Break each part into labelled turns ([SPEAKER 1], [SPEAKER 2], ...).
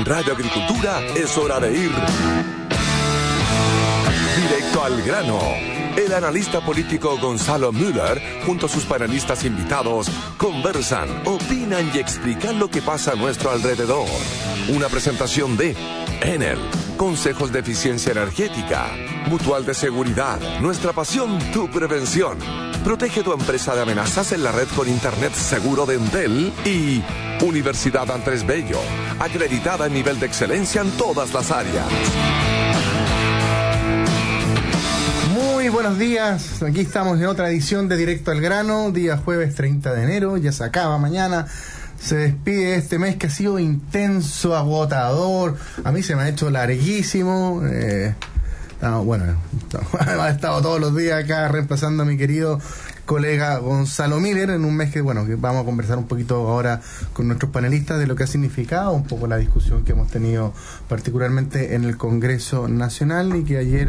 [SPEAKER 1] Radio Agricultura es hora de ir directo al grano. El analista político Gonzalo Müller, junto a sus panelistas invitados, conversan, opinan y explican lo que pasa a nuestro alrededor. Una presentación de Enel, Consejos de Eficiencia Energética, Mutual de Seguridad, nuestra pasión, tu prevención. Protege tu empresa de amenazas en la red con Internet seguro de Entel y Universidad Andrés Bello, acreditada en nivel de excelencia en todas las áreas.
[SPEAKER 2] Muy buenos días, aquí estamos en otra edición de Directo al Grano, día jueves 30 de enero, ya se acaba mañana. Se despide este mes que ha sido intenso, agotador. A mí se me ha hecho larguísimo. Bueno, he estado todos los días acá reemplazando a mi querido colega Gonzalo Müller en un mes que vamos a conversar un poquito ahora con nuestros panelistas de lo que ha significado un poco la discusión que hemos tenido particularmente en el Congreso Nacional y que ayer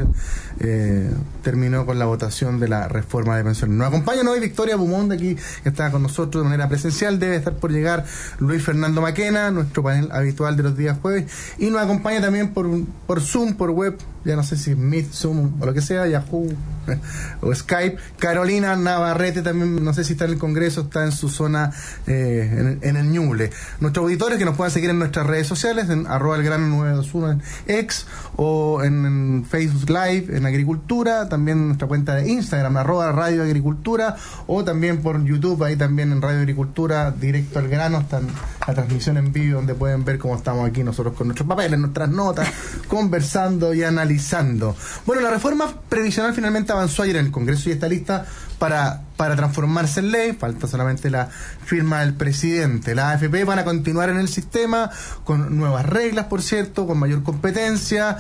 [SPEAKER 2] terminó con la votación de la reforma de pensiones. Nos acompaña hoy Victoria Beaumont, de aquí, que está con nosotros de manera presencial. Debe estar por llegar Luis Fernando Maquena, nuestro panel habitual de los días jueves, y nos acompaña también por Zoom, por web, ya no sé si Meet, Zoom o lo que sea, Yahoo o Skype, Carolina Navarrete, también no sé si está en el Congreso, está en su zona en el Ñuble. Nuestros auditores que nos puedan seguir en nuestras redes sociales, en @elgrano921 en X o en Facebook Live en Agricultura, también nuestra cuenta de Instagram @Radio Agricultura, o también por YouTube, ahí también en Radio Agricultura, Directo al Grano, está la transmisión en vivo donde pueden ver cómo estamos aquí nosotros con nuestros papeles, nuestras notas, conversando y analizando. Bueno, la reforma previsional finalmente avanzó ayer en el Congreso y está lista para transformarse en ley. Falta solamente la firma del presidente. Las AFP van a continuar en el sistema con nuevas reglas, por cierto, con mayor competencia.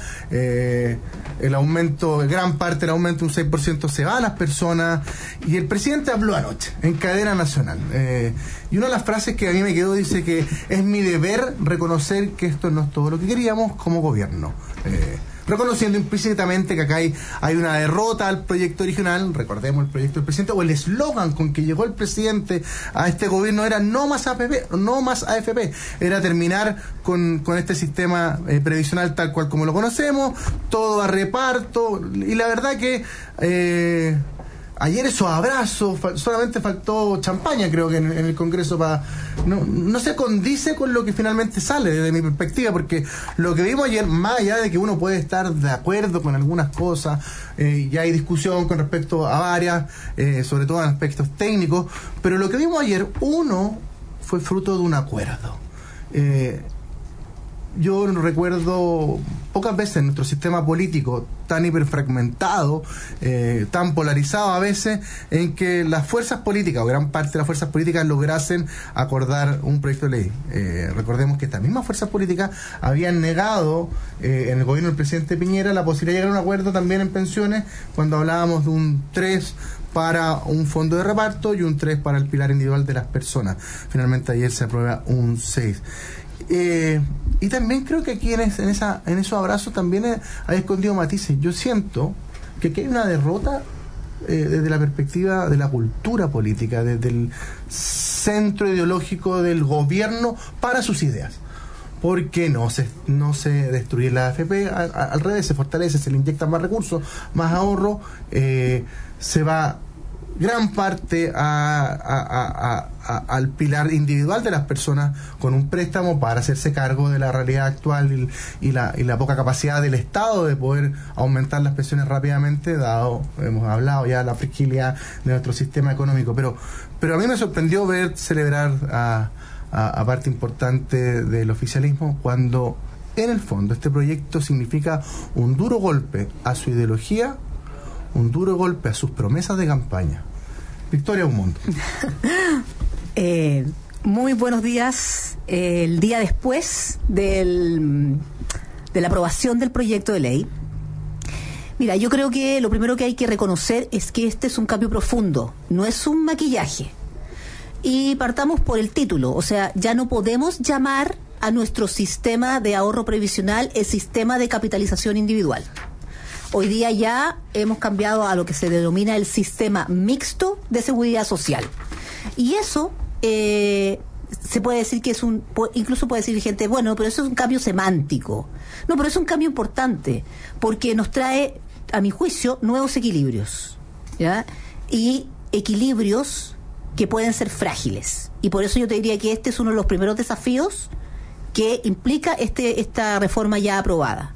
[SPEAKER 2] El aumento, gran parte del aumento, un 6%, se va a las personas. Y el presidente habló anoche en cadena nacional. Y una de las frases que a mí me quedó dice que es mi deber reconocer que esto no es todo lo que queríamos como gobierno. Reconociendo implícitamente que acá hay una derrota al proyecto original. Recordemos el proyecto del presidente, o el eslogan con que llegó el presidente a este gobierno era no más AFP, era terminar con este sistema previsional tal cual como lo conocemos, todo a reparto. Y la verdad que ayer esos abrazos, solamente faltó champaña, creo que en el Congreso, no se condice con lo que finalmente sale desde mi perspectiva, porque lo que vimos ayer, más allá de que uno puede estar de acuerdo con algunas cosas, ya hay discusión con respecto a varias, sobre todo en aspectos técnicos, pero lo que vimos ayer, fue fruto de un acuerdo. Yo recuerdo pocas veces nuestro sistema político tan hiperfragmentado, tan polarizado a veces, en que las fuerzas políticas, o gran parte de las fuerzas políticas, lograsen acordar un proyecto de ley. Recordemos que estas mismas fuerzas políticas habían negado en el gobierno del presidente Piñera la posibilidad de llegar a un acuerdo también en pensiones, cuando hablábamos de un 3 para un fondo de reparto y un 3 para el pilar individual de las personas. Finalmente ayer se aprueba un 6. Y también creo que aquí en esos abrazos también hay escondido matices. Yo siento que aquí hay una derrota desde la perspectiva de la cultura política, desde el centro ideológico del gobierno para sus ideas. Porque no se destruye la AFP, al revés, se fortalece, se le inyectan más recursos, más ahorro, se va gran parte al pilar individual de las personas con un préstamo para hacerse cargo de la realidad actual y la poca capacidad del Estado de poder aumentar las pensiones rápidamente, dado, hemos hablado ya de la fragilidad de nuestro sistema económico. Pero a mí me sorprendió ver celebrar a parte importante del oficialismo, cuando en el fondo este proyecto significa un duro golpe a su ideología, un duro golpe a sus promesas de campaña. Victoria Beaumont.
[SPEAKER 3] Muy buenos días. El día después de la aprobación del proyecto de ley, mira, yo creo que lo primero que hay que reconocer es que este es un cambio profundo, no es un maquillaje. Y partamos por el título, o sea, ya no podemos llamar a nuestro sistema de ahorro previsional el sistema de capitalización individual. Hoy día ya hemos cambiado a lo que se denomina el sistema mixto de seguridad social. Y eso se puede decir que incluso puede decir gente, bueno, pero eso es un cambio semántico. No, pero es un cambio importante, porque nos trae, a mi juicio, nuevos equilibrios, ¿ya? Y equilibrios que pueden ser frágiles. Y por eso yo te diría que este es uno de los primeros desafíos que implica esta reforma ya aprobada.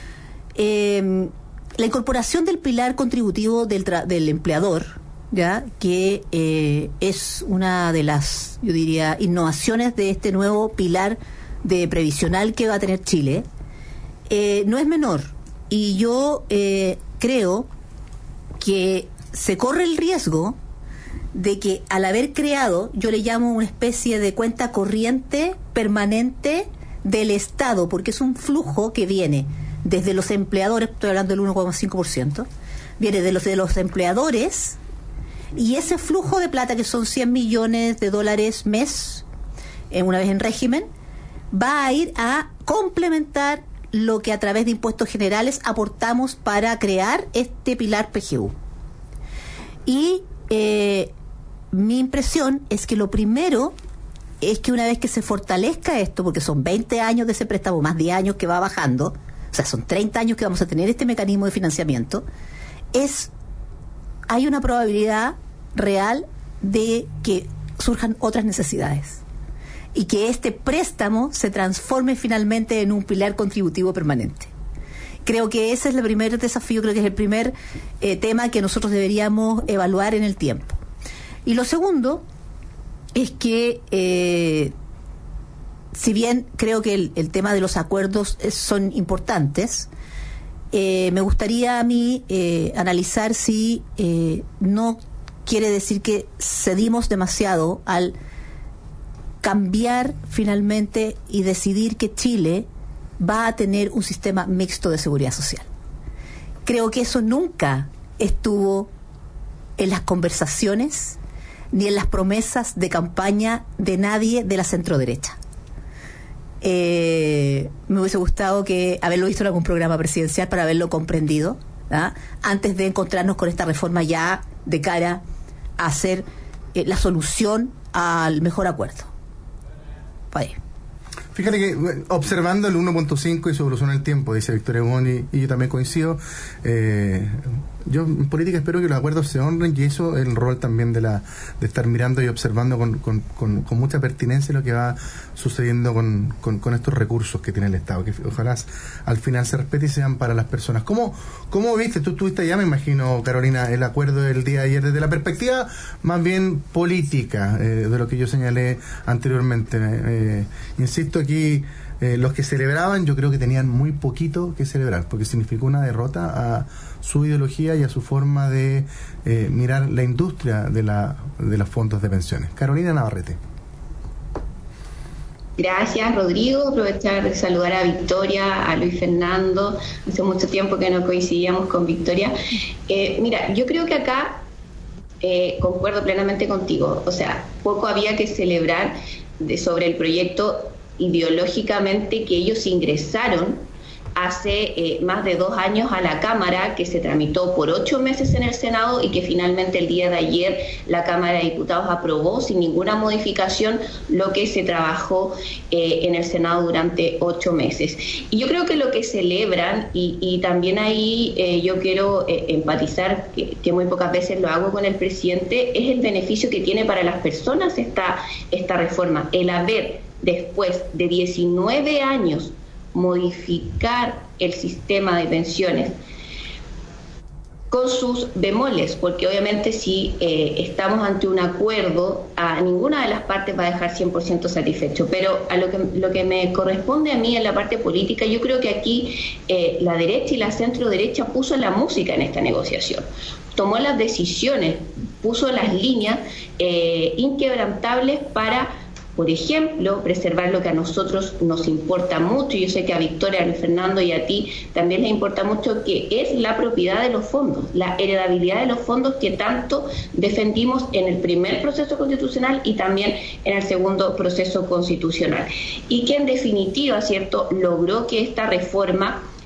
[SPEAKER 3] La incorporación del pilar contributivo del empleador, ¿ya? Que es una de las, yo diría, innovaciones de este nuevo pilar de previsional que va a tener Chile, no es menor. Y yo creo que se corre el riesgo de que al haber creado, yo le llamo una especie de cuenta corriente permanente del Estado, porque es un flujo que viene desde los empleadores, estoy hablando del 1,5%, viene de los empleadores, y ese flujo de plata, que son $100 millones mes, una vez en régimen, va a ir a complementar lo que a través de impuestos generales aportamos para crear este pilar PGU. Y mi impresión es que lo primero es que una vez que se fortalezca esto, porque son 20 años de ese préstamo, más 10 años que va bajando, o sea, son 30 años que vamos a tener este mecanismo de financiamiento, hay una probabilidad real de que surjan otras necesidades y que este préstamo se transforme finalmente en un pilar contributivo permanente. Creo que ese es el primer desafío, creo que es el primer tema que nosotros deberíamos evaluar en el tiempo. Y lo segundo es que, si bien creo que el tema de los acuerdos son importantes, me gustaría a mí analizar si no quiere decir que cedimos demasiado al cambiar finalmente y decidir que Chile va a tener un sistema mixto de seguridad social. Creo que eso nunca estuvo en las conversaciones ni en las promesas de campaña de nadie de la centroderecha. Me hubiese gustado haberlo visto en algún programa presidencial para haberlo comprendido, ¿ah? Antes de encontrarnos con esta reforma ya de cara a hacer la solución al mejor acuerdo. Ahí.
[SPEAKER 2] Fíjate que observando el 1.5 y su evolución en el tiempo, dice Victoria Goni, y yo también coincido, yo en política espero que los acuerdos se honren, y eso el rol también de estar mirando y observando con mucha pertinencia lo que va sucediendo con estos recursos que tiene el Estado, que ojalá al final se respete y sean para las personas. ¿Cómo viste? Tú estuviste allá, me imagino, Carolina, el acuerdo del día de ayer, desde la perspectiva más bien política, de lo que yo señalé anteriormente. Insisto, aquí los que celebraban, yo creo que tenían muy poquito que celebrar, porque significó una derrota a su ideología y a su forma de mirar la industria de los fondos de pensiones. Carolina Navarrete.
[SPEAKER 4] Gracias, Rodrigo. Aprovechar de saludar a Victoria, a Luis Fernando. Hace mucho tiempo que no coincidíamos con Victoria. Mira, yo creo que acá concuerdo plenamente contigo. O sea, poco había que celebrar sobre el proyecto ideológicamente que ellos ingresaron hace más de 2 años a la Cámara, que se tramitó por 8 meses en el Senado y que finalmente el día de ayer la Cámara de Diputados aprobó sin ninguna modificación lo que se trabajó en el Senado durante 8 meses. Y yo creo que lo que celebran, y también ahí yo quiero empatizar, que muy pocas veces lo hago con el presidente, es el beneficio que tiene para las personas esta reforma, el haber después de 19 años modificar el sistema de pensiones con sus bemoles, porque obviamente si estamos ante un acuerdo, a ninguna de las partes va a dejar 100% satisfecho, pero a lo que me corresponde a mí en la parte política, yo creo que aquí la derecha y la centro derecha puso la música en esta negociación, tomó las decisiones, puso las líneas inquebrantables para, por ejemplo, preservar lo que a nosotros nos importa mucho, y yo sé que a Victoria, a Luis Fernando y a ti también les importa mucho, que es la propiedad de los fondos, la heredabilidad de los fondos que tanto defendimos en el primer proceso constitucional y también en el segundo proceso constitucional. Y que en definitiva, ¿cierto?, logró que esta reforma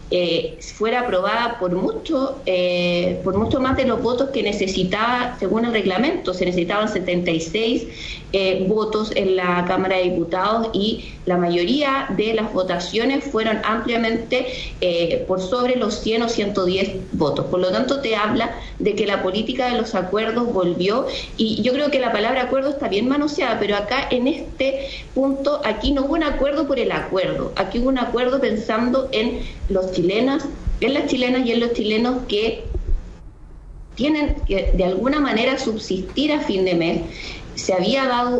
[SPEAKER 4] fuera aprobada por mucho más de los votos que necesitaba según el reglamento. Se necesitaban 76 votos en la Cámara de Diputados y la mayoría de las votaciones fueron ampliamente por sobre los 100 o 110 votos. Por lo tanto, te habla de que la política de los acuerdos volvió, y yo creo que la palabra acuerdo está bien manoseada, pero acá en este punto, aquí no hubo un acuerdo por el acuerdo, aquí hubo un acuerdo pensando en los chilenas, en las chilenas y en los chilenos que tienen que de alguna manera subsistir a fin de mes. Se había dado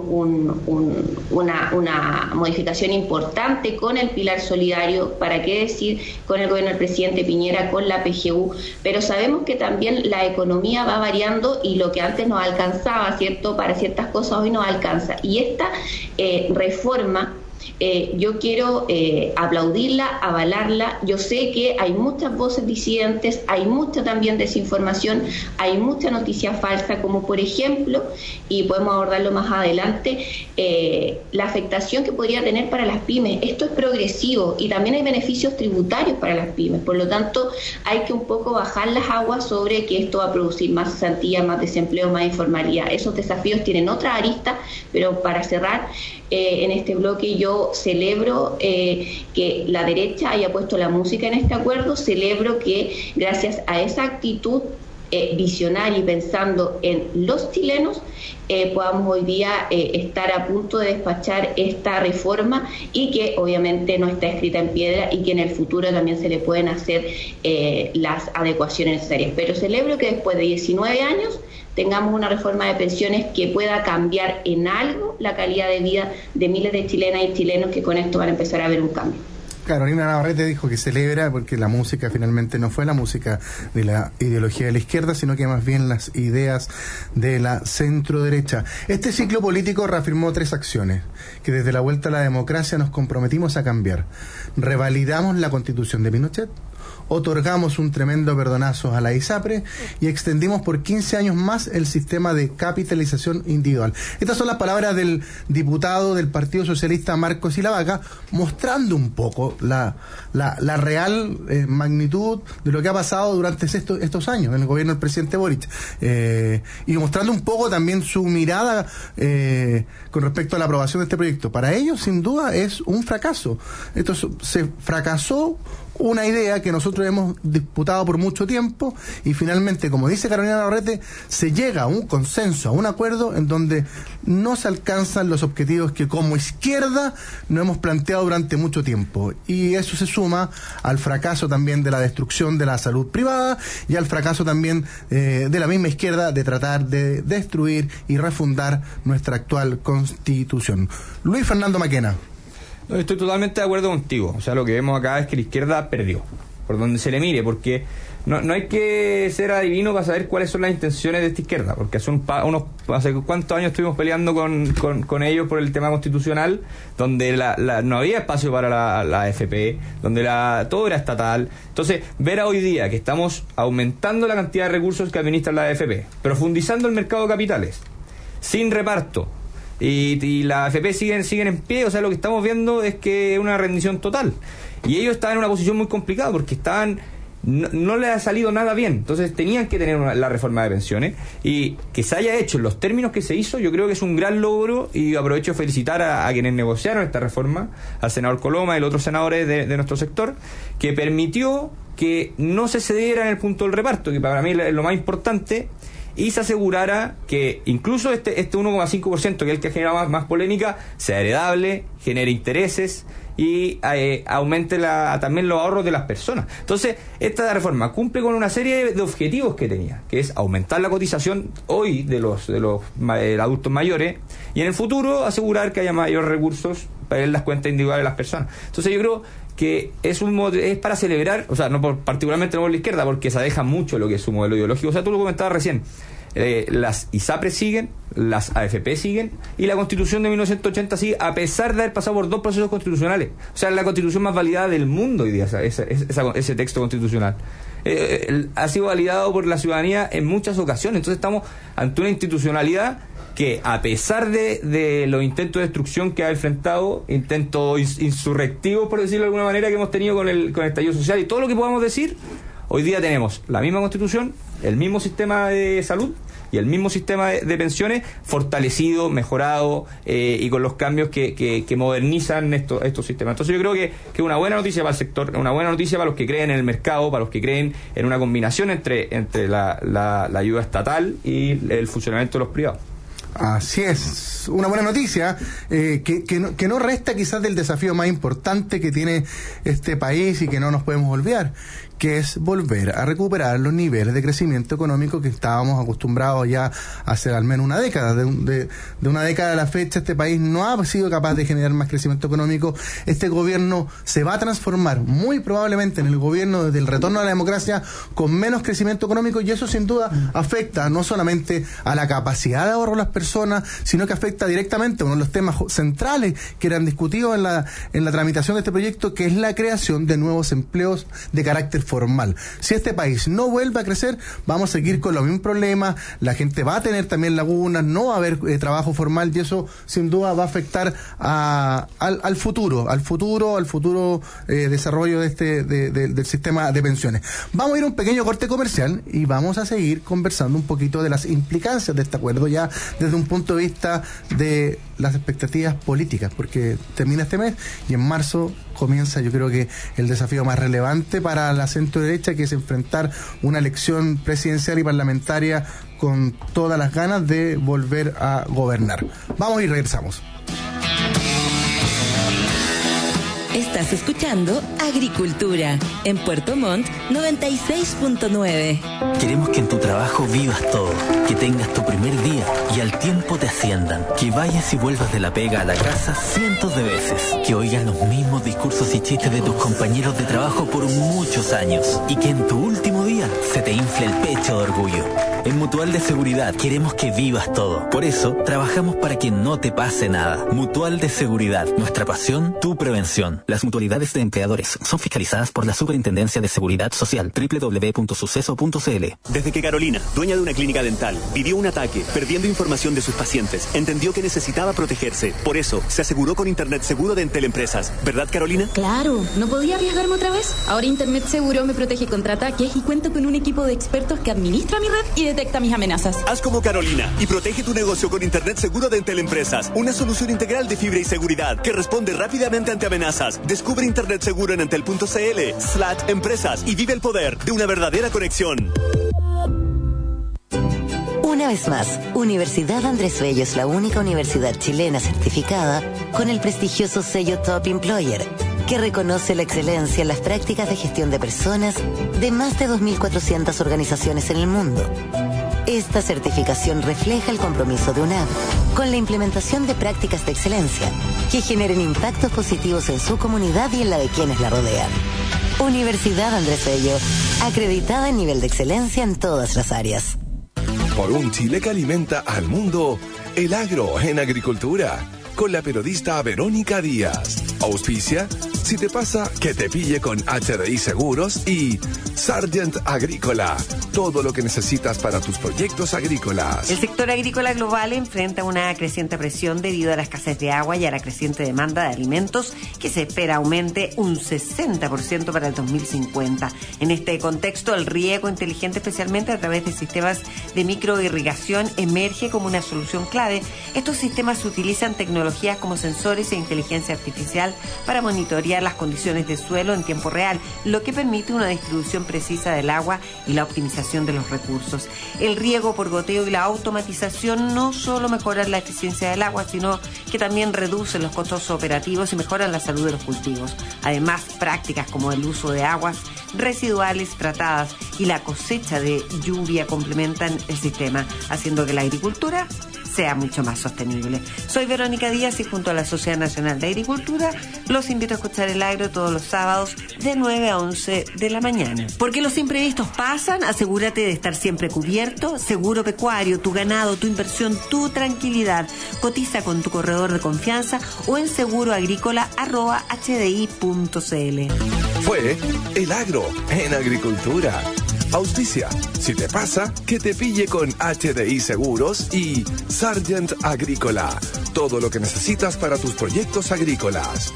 [SPEAKER 4] una modificación importante con el pilar solidario, para qué decir, con el gobierno del presidente Piñera, con la PGU, pero sabemos que también la economía va variando y lo que antes nos alcanzaba, ¿cierto?, para ciertas cosas hoy nos alcanza. Y esta reforma, yo quiero aplaudirla, avalarla. Yo sé que hay muchas voces disidentes, hay mucha también desinformación, hay mucha noticia falsa, como por ejemplo, y podemos abordarlo más adelante, la afectación que podría tener para las pymes. Esto es progresivo y también hay beneficios tributarios para las pymes, por lo tanto hay que un poco bajar las aguas sobre que esto va a producir más cesantía, más desempleo, más informalidad. Esos desafíos tienen otra arista, pero para cerrar en este bloque, yo celebro que la derecha haya puesto la música en este acuerdo, celebro que gracias a esa actitud visionaria y pensando en los chilenos, podamos hoy día estar a punto de despachar esta reforma, y que obviamente no está escrita en piedra y que en el futuro también se le pueden hacer las adecuaciones necesarias. Pero celebro que después de 19 años tengamos una reforma de pensiones que pueda cambiar en algo la calidad de vida de miles de chilenas y chilenos, que con esto van a empezar a ver un cambio.
[SPEAKER 2] Carolina Navarrete dijo que celebra porque la música finalmente no fue la música de la ideología de la izquierda, sino que más bien las ideas de la centro-derecha. Este ciclo político reafirmó 3 acciones que desde la vuelta a la democracia nos comprometimos a cambiar. Revalidamos la Constitución de Pinochet, otorgamos un tremendo perdonazo a la ISAPRE y extendimos por 15 años más el sistema de capitalización individual. Estas son las palabras del diputado del Partido Socialista Marco Silavaca, mostrando un poco la real magnitud de lo que ha pasado durante estos años en el gobierno del presidente Boric, y mostrando un poco también su mirada con respecto a la aprobación de este proyecto. Para ellos, sin duda, es un fracaso. Esto se fracasó una idea que nosotros hemos disputado por mucho tiempo, y finalmente, como dice Carolina Navarrete, se llega a un consenso, a un acuerdo en donde no se alcanzan los objetivos que como izquierda nos hemos planteado durante mucho tiempo, y eso se suma al fracaso también de la destrucción de la salud privada y al fracaso también de la misma izquierda de tratar de destruir y refundar nuestra actual Constitución. Luis Fernando Maquena.
[SPEAKER 5] No, estoy totalmente de acuerdo contigo. O sea, lo que vemos acá es que la izquierda perdió, por donde se le mire, porque no hay que ser adivino para saber cuáles son las intenciones de esta izquierda, porque hace cuántos años estuvimos peleando con ellos por el tema constitucional, donde no había espacio para la AFP, donde todo era estatal. Entonces, ver a hoy día que estamos aumentando la cantidad de recursos que administra la AFP, profundizando el mercado de capitales, sin reparto, y la AFP siguen en pie. O sea, lo que estamos viendo es que es una rendición total, y ellos estaban en una posición muy complicada porque no les ha salido nada bien. Entonces tenían que tener la reforma de pensiones, y que se haya hecho en los términos que se hizo, yo creo que es un gran logro, y aprovecho de felicitar a quienes negociaron esta reforma, al senador Coloma y los otros senadores de nuestro sector, que permitió que no se cediera en el punto del reparto, que para mí es lo más importante, y se asegurara que incluso este 1,5%, que es el que genera más polémica, sea heredable, genere intereses y aumente también los ahorros de las personas. Entonces, esta reforma cumple con una serie de objetivos que tenía, que es aumentar la cotización hoy de los adultos mayores, y en el futuro asegurar que haya mayores recursos para ver las cuentas individuales de las personas. Entonces, yo creo que es para celebrar, o sea, no particularmente por la izquierda, porque se aleja mucho de lo que es su modelo ideológico. O sea, tú lo comentabas recién, las ISAPRE siguen, las AFP siguen, y la Constitución de 1980 sigue, a pesar de haber pasado por 2 procesos constitucionales. O sea, es la Constitución más validada del mundo hoy día, ese texto constitucional. Ha sido validado por la ciudadanía en muchas ocasiones. Entonces estamos ante una institucionalidad que a pesar de los intentos de destrucción que ha enfrentado, intentos insurrectivos, por decirlo de alguna manera, que hemos tenido con el estallido social y todo lo que podamos decir, hoy día tenemos la misma constitución, el mismo sistema de salud y el mismo sistema de pensiones fortalecido, mejorado y con los cambios que modernizan estos sistemas. Entonces yo creo que es una buena noticia para el sector, una buena noticia para los que creen en el mercado, para los que creen en una combinación entre la ayuda estatal y el funcionamiento de los privados.
[SPEAKER 2] Así es, una buena noticia que no resta quizás del desafío más importante que tiene este país y que no nos podemos olvidar, que es volver a recuperar los niveles de crecimiento económico que estábamos acostumbrados ya hace al menos una década. De una década a la fecha este país no ha sido capaz de generar más crecimiento económico. Este gobierno se va a transformar muy probablemente en el gobierno desde el retorno a la democracia con menos crecimiento económico, y eso sin duda afecta no solamente a la capacidad de ahorro de las personas, sino que afecta directamente a uno de los temas centrales que eran discutidos en la tramitación de este proyecto, que es la creación de nuevos empleos de carácter formal. Si este país no vuelve a crecer, vamos a seguir con los mismos problemas, la gente va a tener también lagunas, no va a haber trabajo formal, y eso sin duda va a afectar al futuro desarrollo del sistema de pensiones. Vamos a ir a un pequeño corte comercial y vamos a seguir conversando un poquito de las implicancias de este acuerdo ya desde un punto de vista de las expectativas políticas, porque termina este mes y en marzo comienza, yo creo que el desafío más relevante para la centro derecha, que es enfrentar una elección presidencial y parlamentaria con todas las ganas de volver a gobernar. Vamos y regresamos.
[SPEAKER 6] Estás escuchando Agricultura en Puerto Montt 96.9.
[SPEAKER 7] Queremos que en tu trabajo vivas todo, que tengas tu primer día y al tiempo te asciendan, que vayas y vuelvas de la pega a la casa cientos de veces, que oigas los mismos discursos y chistes de tus compañeros de trabajo por muchos años y que en tu último día se te infle el pecho de orgullo. En Mutual de Seguridad queremos que vivas todo. Por eso, trabajamos para que no te pase nada. Mutual de Seguridad. Nuestra pasión, tu prevención. Las mutualidades de empleadores son fiscalizadas por la Superintendencia de Seguridad Social. www.suceso.cl.
[SPEAKER 8] Desde que Carolina, dueña de una clínica dental, vivió un ataque, perdiendo información de sus pacientes, entendió que necesitaba protegerse. Por eso, se aseguró con Internet Seguro de Entel Empresas. ¿Verdad, Carolina?
[SPEAKER 9] Claro, no podía arriesgarme otra vez. Ahora Internet Seguro me protege contra ataques y cuento con un equipo de expertos que administra mi red y detecta mis amenazas.
[SPEAKER 8] Haz como Carolina y protege tu negocio con Internet Seguro de Entel Empresas. Una solución integral de fibra y seguridad que responde rápidamente ante amenazas. Descubre Internet Seguro en entel.cl/empresas y vive el poder de una verdadera conexión.
[SPEAKER 10] Una vez más, Universidad Andrés Bello es la única universidad chilena certificada con el prestigioso sello Top Employer, que reconoce la excelencia en las prácticas de gestión de personas de más de 2.400 organizaciones en el mundo. Esta certificación refleja el compromiso de UNAV con la implementación de prácticas de excelencia que generen impactos positivos en su comunidad y en la de quienes la rodean. Universidad Andrés Bello, acreditada en nivel de excelencia en todas las áreas.
[SPEAKER 1] Por un Chile que alimenta al mundo, el agro en agricultura, con la periodista Verónica Díaz. Auspicia, si te pasa, que te pille con HDI Seguros y Sargent Agrícola. Todo lo que necesitas para tus proyectos agrícolas.
[SPEAKER 11] El sector agrícola global enfrenta una creciente presión debido a la escasez de agua y a la creciente demanda de alimentos que se espera aumente un 60% para el 2050. En este contexto, el riego inteligente, especialmente a través de sistemas de microirrigación, emerge como una solución clave. Estos sistemas utilizan tecnologías como sensores e inteligencia artificial para monitorear las condiciones de suelo en tiempo real, lo que permite una distribución precisa del agua y la optimización de los recursos. El riego por goteo y la automatización no solo mejoran la eficiencia del agua, sino que también reducen los costos operativos y mejoran la salud de los cultivos. Además, prácticas como el uso de aguas residuales tratadas y la cosecha de lluvia complementan el sistema, haciendo que la agricultura sea mucho más sostenible. Soy Verónica Díaz y junto a la Sociedad Nacional de Agricultura los invito a escuchar El Agro todos los sábados de 9 a 11 de la mañana. Porque los imprevistos pasan, asegúrate de estar siempre cubierto. Seguro Pecuario, tu ganado, tu inversión, tu tranquilidad. Cotiza con tu corredor de confianza o en seguroagrícola@hdi.cl.
[SPEAKER 1] Fue El Agro en Agricultura. Auspicia. Si te pasa, que te pille con HDI Seguros y Sargent Agrícola. Todo lo que necesitas para tus proyectos agrícolas.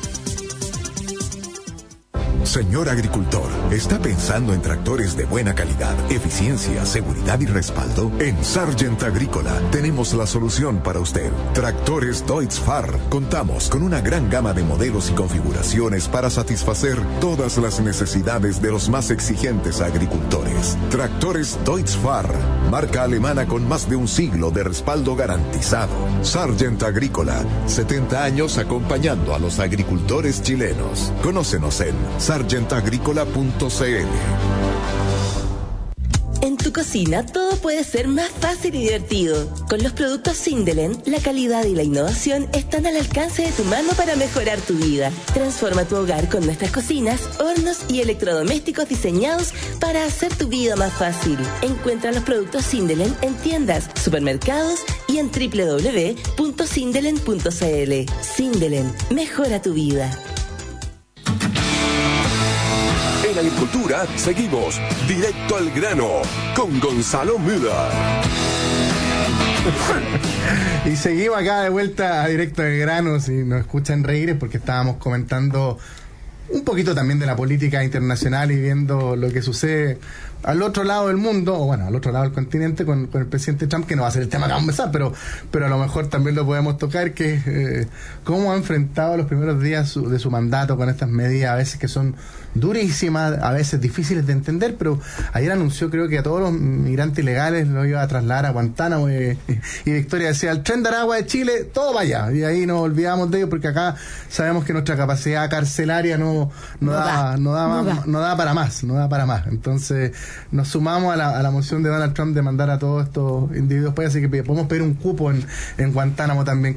[SPEAKER 12] Señor agricultor, ¿está pensando en tractores de buena calidad, eficiencia, seguridad y respaldo? En Sargent Agrícola tenemos la solución para usted. Tractores Deutz-Fahr. Contamos con una gran gama de modelos y configuraciones para satisfacer todas las necesidades de los más exigentes agricultores. Tractores Deutz-Fahr, marca alemana con más de un siglo de respaldo garantizado. Sargent Agrícola, 70 años acompañando a los agricultores chilenos. Conócenos en sargentagricola.cl.
[SPEAKER 6] En tu cocina todo puede ser más fácil y divertido. Con los productos Sindelen, la calidad y la innovación están al alcance de tu mano para mejorar tu vida. Transforma tu hogar con nuestras cocinas, hornos y electrodomésticos diseñados para hacer tu vida más fácil. Encuentra los productos Sindelen en tiendas, supermercados y en www.sindelen.cl. Sindelen, mejora tu vida.
[SPEAKER 1] En Agricultura seguimos directo al grano con Gonzalo Müller.
[SPEAKER 2] Y seguimos acá de vuelta a directo al grano. Si nos escuchan reír es porque estábamos comentando un poquito también de la política internacional y viendo lo que sucede al otro lado del mundo, o bueno, al otro lado del continente con el presidente Trump, que no va a ser el tema que vamos a empezar, pero a lo mejor también lo podemos tocar, que es cómo ha enfrentado los primeros días de su mandato con estas medidas, a veces que son durísimas, a veces difíciles de entender, pero ayer anunció, creo que a todos los migrantes ilegales los iba a trasladar a Guantánamo, y Victoria decía, el tren de Aragua de Chile, todo para allá, y ahí nos olvidamos de ello, porque acá sabemos que nuestra capacidad carcelaria no da para más, entonces nos sumamos a la moción de Donald Trump de mandar a todos estos individuos para allá, así que podemos pedir un cupo en Guantánamo también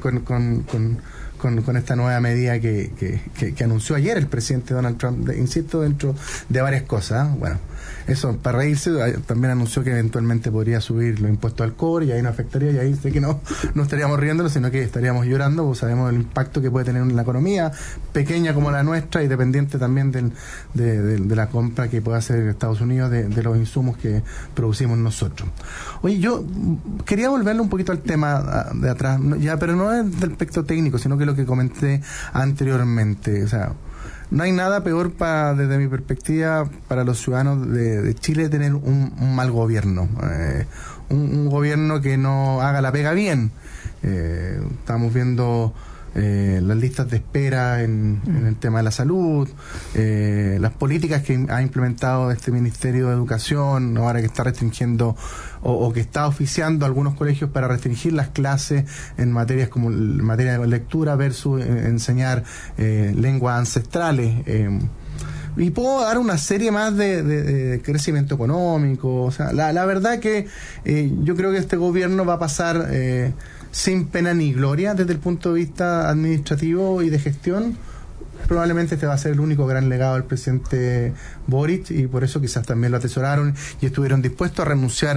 [SPEAKER 2] con esta nueva medida que anunció ayer el presidente Donald Trump, insisto, dentro de varias cosas. Bueno, eso, para reírse, también anunció que eventualmente podría subir los impuestos al cobre, y ahí no afectaría, y ahí sé que no estaríamos riéndolo, sino que estaríamos llorando, porque sabemos el impacto que puede tener en la economía pequeña como la nuestra, y dependiente también de la compra que pueda hacer Estados Unidos de los insumos que producimos nosotros. Oye, yo quería volverle un poquito al tema de atrás, pero no es del aspecto técnico, sino que lo que comenté anteriormente. O sea, no hay nada peor desde mi perspectiva para los ciudadanos de Chile tener un mal gobierno, un gobierno que no haga la pega bien. Estamos viendo las listas de espera en el tema de la salud, las políticas que ha implementado este Ministerio de Educación, ahora que está restringiendo o que está oficiando algunos colegios para restringir las clases en materias como materia de lectura versus enseñar lenguas ancestrales. Y puedo dar una serie más de crecimiento económico. O sea, la verdad que yo creo que este gobierno va a pasar sin pena ni gloria desde el punto de vista administrativo y de gestión. Probablemente este va a ser el único gran legado del presidente Boric, y por eso quizás también lo atesoraron y estuvieron dispuestos a renunciar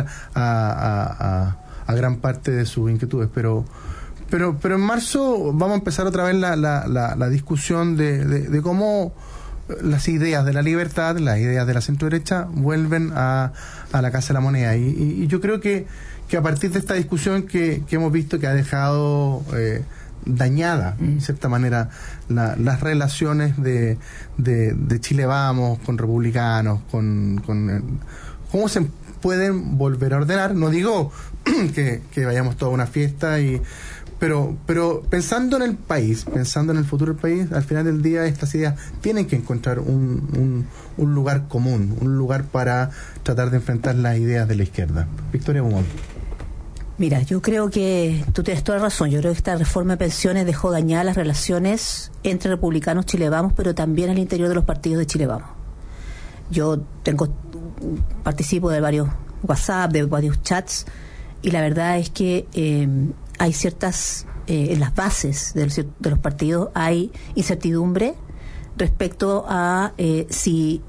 [SPEAKER 2] a gran parte de sus inquietudes. Pero en marzo vamos a empezar otra vez la discusión de cómo las ideas de la libertad, las ideas de la centro-derecha vuelven a la Casa de la Moneda, y yo creo que a partir de esta discusión que hemos visto que ha dejado dañada, en cierta manera, las relaciones de Chile Vamos con republicanos, con cómo se pueden volver a ordenar. No digo que vayamos toda una fiesta, pero pensando en el país, pensando en el futuro del país, al final del día estas ideas tienen que encontrar un lugar común, un lugar para tratar de enfrentar las ideas de la izquierda. Victoria Bumón.
[SPEAKER 3] Mira, yo creo que tú tienes toda razón. Yo creo que esta reforma de pensiones dejó dañadas las relaciones entre republicanos, Chile Vamos, pero también al interior de los partidos de Chile Vamos. Yo participo de varios WhatsApp, de varios chats, y la verdad es que hay ciertas, en las bases de los partidos hay incertidumbre respecto a si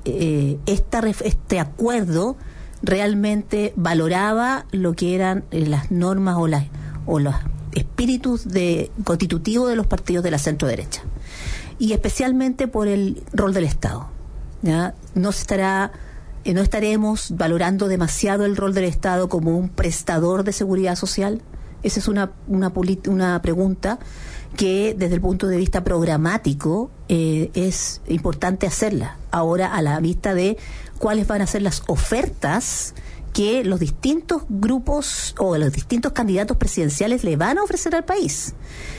[SPEAKER 3] este acuerdo realmente valoraba lo que eran las normas o los espíritus constitutivos de los partidos de la centro derecha, y especialmente por el rol del Estado. ¿Ya? No se estará ¿no estaremos valorando demasiado el rol del Estado como un prestador de seguridad social? Esa es una pregunta que desde el punto de vista programático es importante hacerla. Ahora, a la vista de cuáles van a ser las ofertas que los distintos grupos o los distintos candidatos presidenciales le van a ofrecer al país.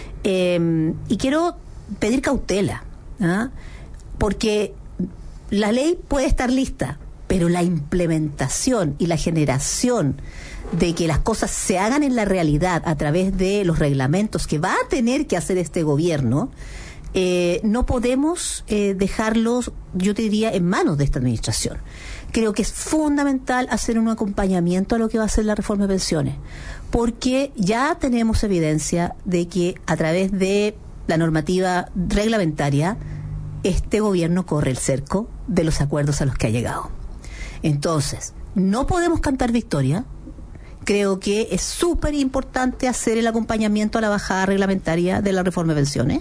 [SPEAKER 3] Y quiero pedir cautela, ¿ah? Porque la ley puede estar lista, pero la implementación y la generación de que las cosas se hagan en la realidad a través de los reglamentos que va a tener que hacer este gobierno, no podemos dejarlos, yo te diría, en manos de esta administración. Creo que es fundamental hacer un acompañamiento a lo que va a ser la reforma de pensiones, porque ya tenemos evidencia de que a través de la normativa reglamentaria este gobierno corre el cerco de los acuerdos a los que ha llegado. Entonces, no podemos cantar victoria. Creo que es súper importante hacer el acompañamiento a la bajada reglamentaria de la reforma de pensiones,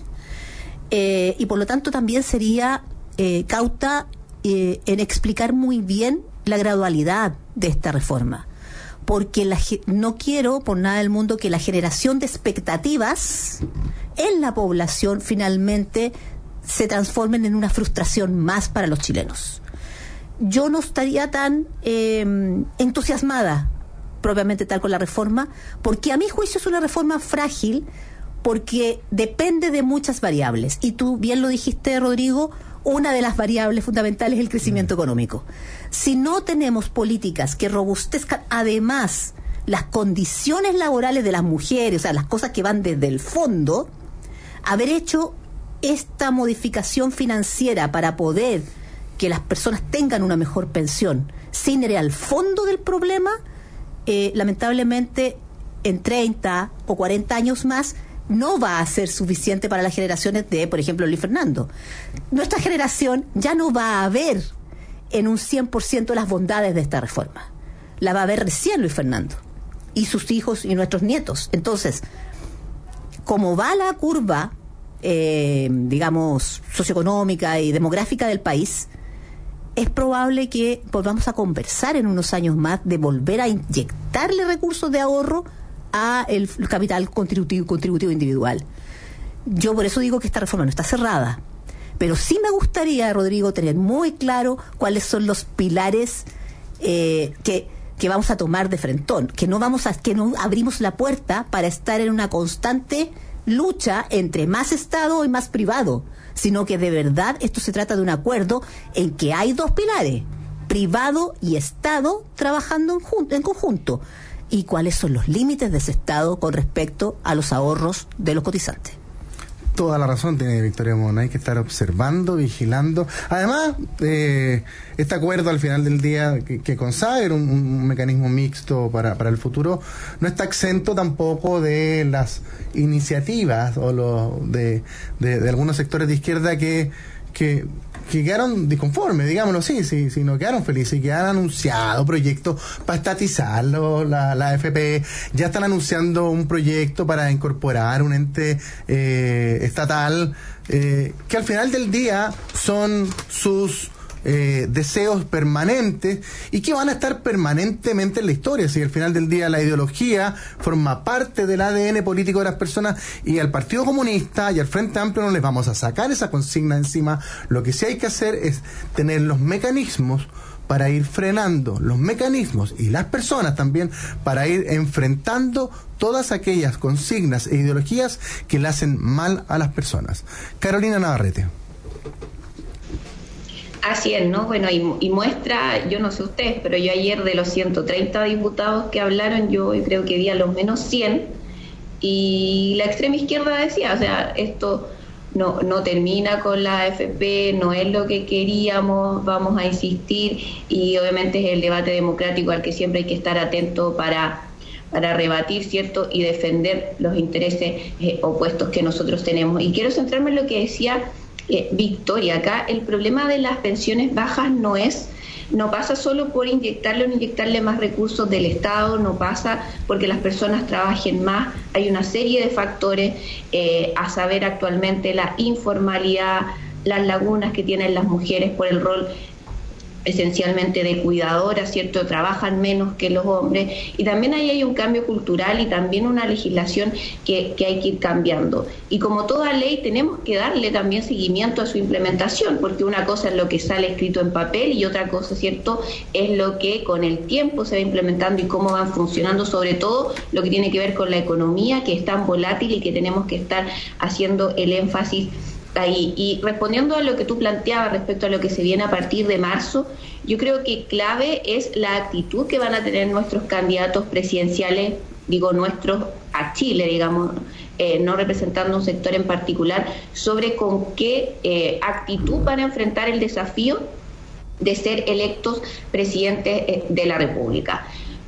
[SPEAKER 3] y por lo tanto también sería cauta en explicar muy bien la gradualidad de esta reforma, porque no quiero por nada del mundo que la generación de expectativas en la población finalmente se transformen en una frustración más para los chilenos. Yo no estaría tan entusiasmada propiamente tal con la reforma, porque a mi juicio es una reforma frágil, porque depende de muchas variables. Y tú bien lo dijiste, Rodrigo, una de las variables fundamentales es el crecimiento económico. Si no tenemos políticas que robustezcan además las condiciones laborales de las mujeres, o sea, las cosas que van desde el fondo, haber hecho esta modificación financiera para poder que las personas tengan una mejor pensión sin ir al fondo del problema, lamentablemente en 30 o 40 años más no va a ser suficiente para las generaciones de, por ejemplo, Luis Fernando. Nuestra generación ya no va a ver en un 100% las bondades de esta reforma. La va a ver recién Luis Fernando y sus hijos y nuestros nietos. Entonces, como va la curva, digamos, socioeconómica y demográfica del país, es probable que volvamos a conversar en unos años más de volver a inyectarle recursos de ahorro a el capital contributivo individual. Yo por eso digo que esta reforma no está cerrada, pero sí me gustaría, Rodrigo, tener muy claro cuáles son los pilares que vamos a tomar de frentón, que no abrimos la puerta para estar en una constante lucha entre más Estado y más privado, sino que de verdad esto se trata de un acuerdo en que hay dos pilares, privado y Estado trabajando en conjunto, y cuáles son los límites de ese Estado con respecto a los ahorros de los cotizantes.
[SPEAKER 2] Toda la razón tiene Victoria Mona, hay que estar observando, vigilando. Además, este acuerdo al final del día que consagra un mecanismo mixto para el futuro, no está exento tampoco de las iniciativas o de algunos sectores de izquierda que quedaron disconformes, digámoslo así, si no quedaron felices y que han anunciado proyectos para estatizarlo, la AFP, ya están anunciando un proyecto para incorporar un ente estatal, que al final del día son sus deseos permanentes y que van a estar permanentemente en la historia. Si al final del día la ideología forma parte del ADN político de las personas, y al Partido Comunista y al Frente Amplio no les vamos a sacar esa consigna encima, lo que sí hay que hacer es tener los mecanismos para ir frenando, los mecanismos y las personas también para ir enfrentando todas aquellas consignas e ideologías que le hacen mal a las personas. Carolina Navarrete.
[SPEAKER 4] Así es, ¿no? Bueno, y muestra, yo no sé ustedes, pero yo ayer de los 130 diputados que hablaron, yo creo que di a lo menos 100, y la extrema izquierda decía, o sea, esto no termina con la AFP, no es lo que queríamos, vamos a insistir, y obviamente es el debate democrático al que siempre hay que estar atento para rebatir, ¿cierto?, y defender los intereses opuestos que nosotros tenemos. Y quiero centrarme en lo que decía Victoria. Acá el problema de las pensiones bajas no pasa solo por inyectarle más recursos del Estado, no pasa porque las personas trabajen más, hay una serie de factores, a saber actualmente la informalidad, las lagunas que tienen las mujeres por el rol esencialmente de cuidadoras, ¿cierto? Trabajan menos que los hombres, y también ahí hay un cambio cultural y también una legislación que hay que ir cambiando. Y como toda ley tenemos que darle también seguimiento a su implementación, porque una cosa es lo que sale escrito en papel y otra cosa, ¿cierto?, es lo que con el tiempo se va implementando y cómo van funcionando, sobre todo lo que tiene que ver con la economía, que es tan volátil y que tenemos que estar haciendo el énfasis ahí. Y respondiendo a lo que tú planteabas respecto a lo que se viene a partir de marzo, yo creo que clave es la actitud que van a tener nuestros candidatos presidenciales, digo nuestros a Chile, digamos, no representando un sector en particular, sobre con qué actitud van a enfrentar el desafío de ser electos presidentes de la República.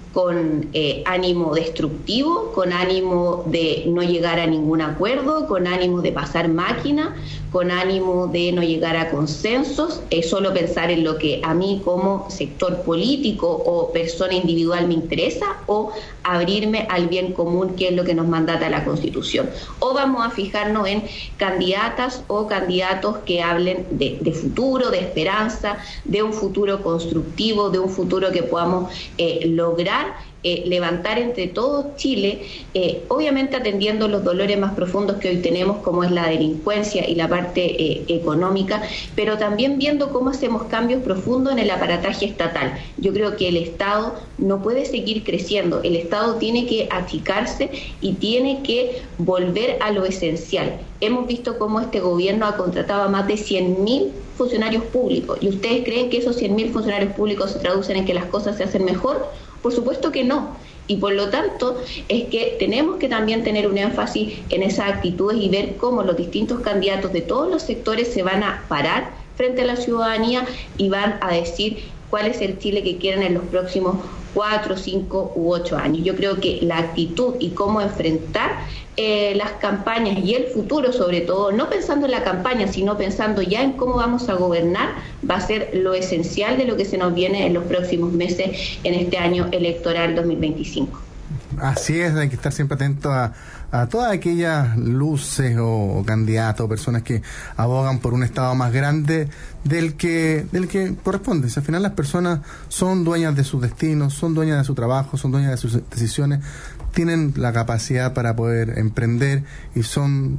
[SPEAKER 4] Con ánimo destructivo, con ánimo de no llegar a ningún acuerdo, con ánimo de pasar máquina, con ánimo de no llegar a consensos, solo pensar en lo que a mí como sector político o persona individual me interesa, o abrirme al bien común, que es lo que nos mandata la Constitución. O vamos a fijarnos en candidatas o candidatos que hablen de futuro, de esperanza, de un futuro constructivo, de un futuro que podamos lograr levantar entre todos Chile, obviamente atendiendo los dolores más profundos que hoy tenemos, como es la delincuencia y la parte económica, pero también viendo cómo hacemos cambios profundos en el aparataje estatal. Yo creo que el Estado no puede seguir creciendo, el Estado tiene que achicarse y tiene que volver a lo esencial. Hemos visto cómo este gobierno ha contratado a más de 100.000 funcionarios públicos. ¿Y ustedes creen que esos 100.000 funcionarios públicos se traducen en que las cosas se hacen mejor? Por supuesto que no. Y por lo tanto es que tenemos que también tener un énfasis en esas actitudes y ver cómo los distintos candidatos de todos los sectores se van a parar frente a la ciudadanía y van a decir cuál es el Chile que quieren en los próximos 4, 5 u 8 años. Yo creo que la actitud y cómo enfrentar las campañas y el futuro, sobre todo, no pensando en la campaña, sino pensando ya en cómo vamos a gobernar, va a ser lo esencial de lo que se nos viene en los próximos meses en este año electoral 2025.
[SPEAKER 2] Así es, hay que estar siempre atento a todas aquellas luces o candidatos o personas que abogan por un Estado más grande del que corresponde. Si al final las personas son dueñas de sus destinos, son dueñas de su trabajo, son dueñas de sus decisiones, tienen la capacidad para poder emprender y son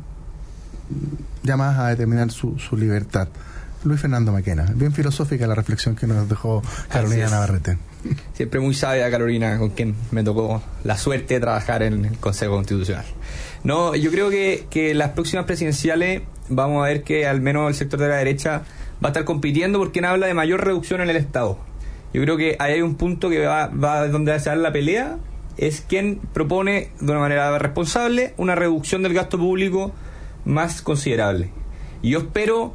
[SPEAKER 2] llamadas a determinar su libertad. Luis Fernando Maquena, bien filosófica la reflexión que nos dejó Carolina Navarrete.
[SPEAKER 5] Siempre muy sabia Carolina, con quien me tocó la suerte de trabajar en el Consejo Constitucional. No, yo creo que las próximas presidenciales vamos a ver que al menos el sector de la derecha va a estar compitiendo por quien habla de mayor reducción en el Estado. Yo creo que ahí hay un punto que va donde va a ser la pelea, es quien propone de una manera responsable una reducción del gasto público más considerable. Y yo espero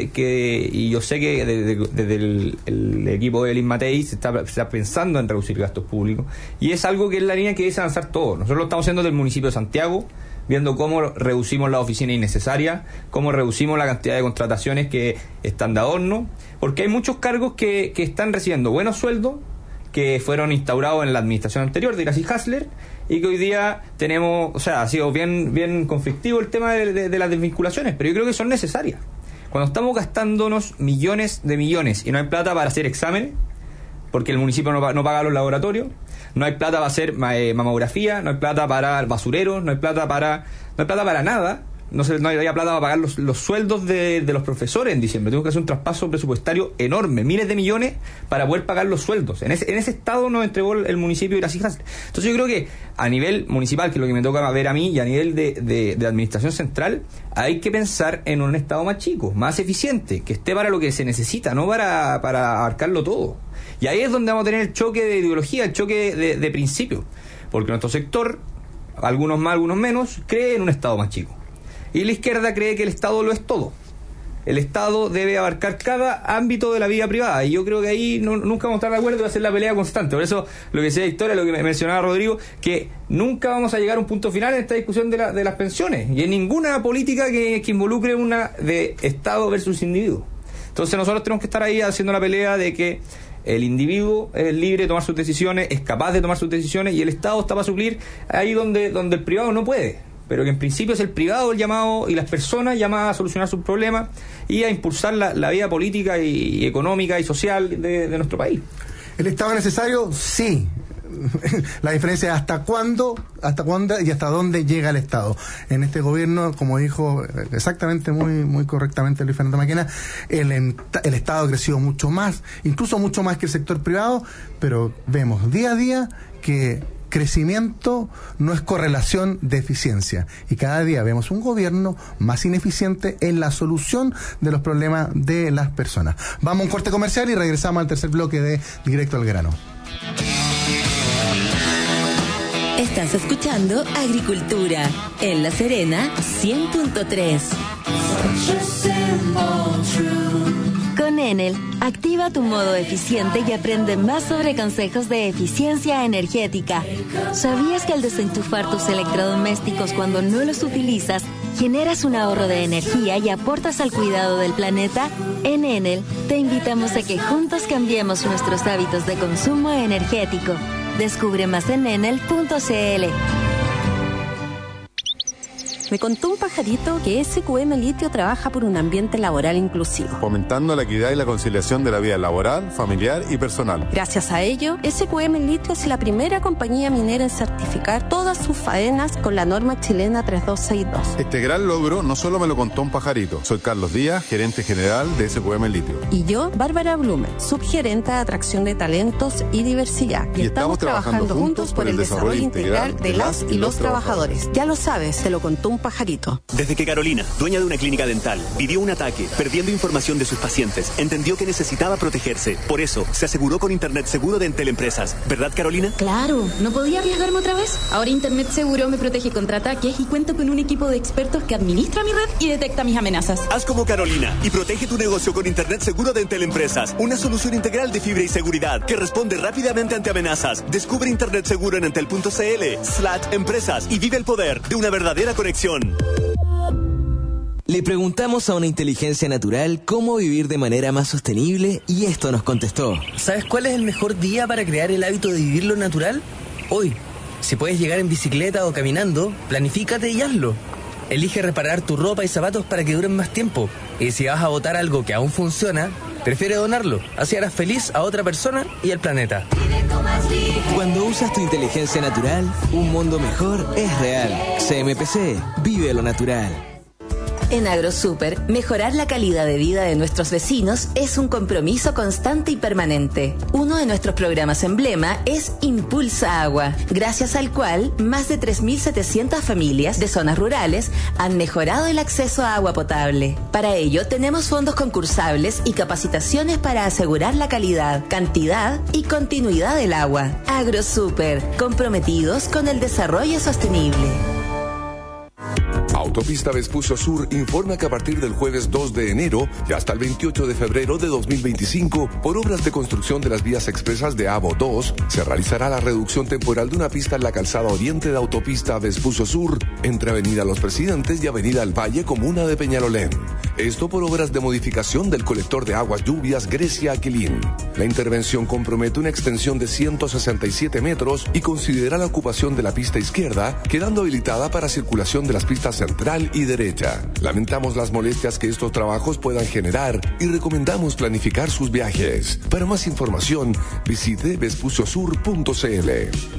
[SPEAKER 5] y yo sé que desde el equipo de Elin Matei se está pensando en reducir gastos públicos, y es algo que es la línea que debe avanzar todo. Nosotros lo estamos haciendo del municipio de Santiago, viendo cómo reducimos las oficinas innecesarias, cómo reducimos la cantidad de contrataciones que están de adorno, porque hay muchos cargos que están recibiendo buenos sueldos, que fueron instaurados en la administración anterior de Gracie Hasler, y que hoy día tenemos, o sea, ha sido bien conflictivo el tema de las desvinculaciones, pero yo creo que son necesarias. Cuando estamos gastándonos millones de millones y no hay plata para hacer exámenes, porque el municipio no paga los laboratorios, no hay plata para hacer mamografía, no hay plata para basureros, no hay plata para nada. No había plata para pagar los sueldos de los profesores en diciembre. Tenemos que hacer un traspaso presupuestario enorme, miles de millones para poder pagar los sueldos. En ese estado nos entregó el municipio de Gracie Hasler. Entonces yo creo que a nivel municipal, que es lo que me toca ver a mí, y a nivel de administración central, hay que pensar en un estado más chico, más eficiente, que esté para lo que se necesita, no para abarcarlo todo. Y ahí es donde vamos a tener el choque de ideología, el choque de principios. Porque nuestro sector, algunos más, algunos menos, cree en un estado más chico. Y la izquierda cree que el Estado lo es todo. El Estado debe abarcar cada ámbito de la vida privada. Y yo creo que ahí nunca vamos a estar de acuerdo y va a ser la pelea constante. Por eso, lo que decía Victoria, lo que mencionaba Rodrigo, que nunca vamos a llegar a un punto final en esta discusión de las pensiones. Y en ninguna política que involucre una de Estado versus individuo. Entonces nosotros tenemos que estar ahí haciendo la pelea de que el individuo es libre de tomar sus decisiones, es capaz de tomar sus decisiones, y el Estado está para suplir ahí donde el privado no puede. pero que en principio es el privado el llamado y las personas llamadas a solucionar sus problemas y a impulsar la vida política y económica y social de nuestro país.
[SPEAKER 2] ¿El Estado es necesario? Sí. La diferencia es hasta cuándo y hasta dónde llega el Estado. En este gobierno, como dijo exactamente muy correctamente Luis Fernando Maquena, el Estado ha crecido mucho más, incluso mucho más que el sector privado, pero vemos día a día que crecimiento no es correlación de eficiencia, y cada día vemos un gobierno más ineficiente en la solución de los problemas de las personas. Vamos a un corte comercial y regresamos al tercer bloque de Directo al Grano.
[SPEAKER 6] Estás escuchando Agricultura en La Serena 100.3. Con Enel, activa tu modo eficiente y aprende más sobre consejos de eficiencia energética. ¿Sabías que al desenchufar tus electrodomésticos cuando no los utilizas, generas un ahorro de energía y aportas al cuidado del planeta? En Enel, te invitamos a que juntos cambiemos nuestros hábitos de consumo energético. Descubre más en enel.cl.
[SPEAKER 13] Me contó un pajarito que SQM Litio trabaja por un ambiente laboral inclusivo,
[SPEAKER 14] fomentando la equidad y la conciliación de la vida laboral, familiar y personal.
[SPEAKER 13] Gracias a ello, SQM Litio es la primera compañía minera en certificar todas sus faenas con la norma chilena 3262.
[SPEAKER 14] Este gran logro no solo me lo contó un pajarito. Soy Carlos Díaz, gerente general de SQM Litio.
[SPEAKER 13] Y yo, Bárbara Blumen, subgerente de atracción de talentos y diversidad. Y estamos trabajando juntos por el desarrollo integral de las y los trabajadores. Ya lo sabes, te lo contó un pajarito.
[SPEAKER 8] Desde que Carolina, dueña de una clínica dental, vivió un ataque, perdiendo información de sus pacientes, entendió que necesitaba protegerse. Por eso, se aseguró con Internet Seguro de Entel Empresas. ¿Verdad, Carolina?
[SPEAKER 9] Claro, ¿no podía arriesgarme otra vez? Ahora Internet Seguro me protege contra ataques y cuento con un equipo de expertos que administra mi red y detecta mis amenazas.
[SPEAKER 8] Haz como Carolina y protege tu negocio con Internet Seguro de Entel Empresas. Una solución integral de fibra y seguridad que responde rápidamente ante amenazas. Descubre Internet Seguro en entel.cl/empresas y vive el poder de una verdadera conexión.
[SPEAKER 15] Le preguntamos a una inteligencia natural cómo vivir de manera más sostenible y esto nos contestó.
[SPEAKER 16] ¿Sabes cuál es el mejor día para crear el hábito de vivir lo natural? Hoy. Si puedes llegar en bicicleta o caminando, planifícate y hazlo. Elige reparar tu ropa y zapatos para que duren más tiempo. Y si vas a botar algo que aún funciona, prefiere donarlo. Así harás feliz a otra persona y al planeta.
[SPEAKER 15] Cuando usas tu inteligencia natural, un mundo mejor es real. CMPC, vive lo natural.
[SPEAKER 6] En AgroSuper, mejorar la calidad de vida de nuestros vecinos es un compromiso constante y permanente. Uno de nuestros programas emblema es Impulsa Agua, gracias al cual más de 3.700 familias de zonas rurales han mejorado el acceso a agua potable. Para ello, tenemos fondos concursables y capacitaciones para asegurar la calidad, cantidad y continuidad del agua. AgroSuper, comprometidos con el desarrollo sostenible.
[SPEAKER 1] Autopista Vespucio Sur informa que a partir del jueves 2 de enero y hasta el 28 de febrero de 2025, por obras de construcción de las vías expresas de AVO 2, se realizará la reducción temporal de una pista en la calzada oriente de Autopista Vespucio Sur, entre Avenida Los Presidentes y Avenida El Valle, comuna de Peñalolén. Esto por obras de modificación del colector de aguas lluvias Grecia-Aquilín. La intervención compromete una extensión de 167 metros y considera la ocupación de la pista izquierda, quedando habilitada para circulación de las pistas central y derecha. Lamentamos las molestias que estos trabajos puedan generar y recomendamos planificar sus viajes. Para más información, visite vespuciosur.cl.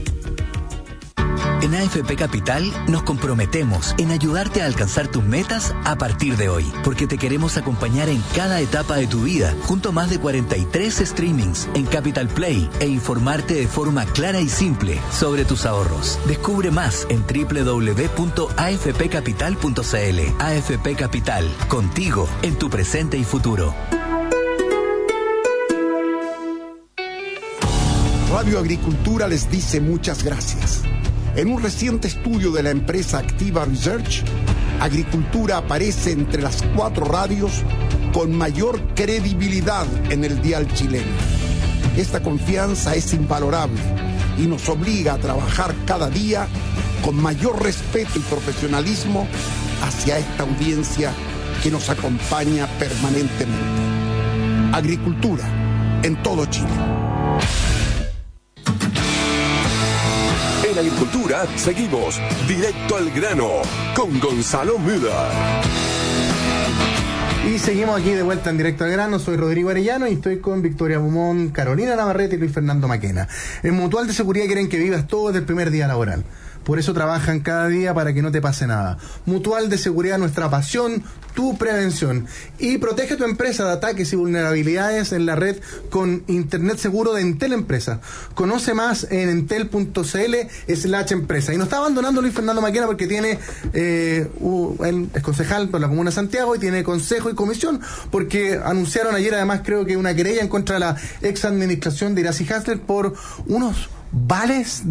[SPEAKER 17] En AFP Capital nos comprometemos en ayudarte a alcanzar tus metas a partir de hoy, porque te queremos acompañar en cada etapa de tu vida, junto a más de 43 streamings en Capital Play e informarte de forma clara y simple sobre tus ahorros. Descubre más en www.afpcapital.cl. AFP Capital, contigo en tu presente y futuro.
[SPEAKER 18] Radio Agricultura les dice muchas gracias. En un reciente estudio de la empresa Activa Research, Agricultura aparece entre las 4 radios con mayor credibilidad en el dial chileno. Esta confianza es invalorable y nos obliga a trabajar cada día con mayor respeto y profesionalismo hacia esta audiencia que nos acompaña permanentemente. Agricultura en todo Chile.
[SPEAKER 1] En agricultura, seguimos directo al grano con Gonzalo Müller.
[SPEAKER 2] Y seguimos aquí de vuelta en Directo al Grano. Soy Rodrigo Arellano y estoy con Victoria Beaumont, Carolina Navarrete y Luis Fernando Maquena. En Mutual de Seguridad quieren que vivas todo desde el primer día laboral. Por eso trabajan cada día para que no te pase nada. Mutual de Seguridad, nuestra pasión, tu prevención. Y protege tu empresa de ataques y vulnerabilidades en la red con Internet seguro de Entel Empresa. Conoce más en entel.cl/empresa. Y nos está abandonando Luis Fernando Maquena porque tiene él es concejal por la Comuna de Santiago y tiene consejo y comisión, porque anunciaron ayer además creo que una querella en contra de la ex administración de Iracy Hasler por unos vales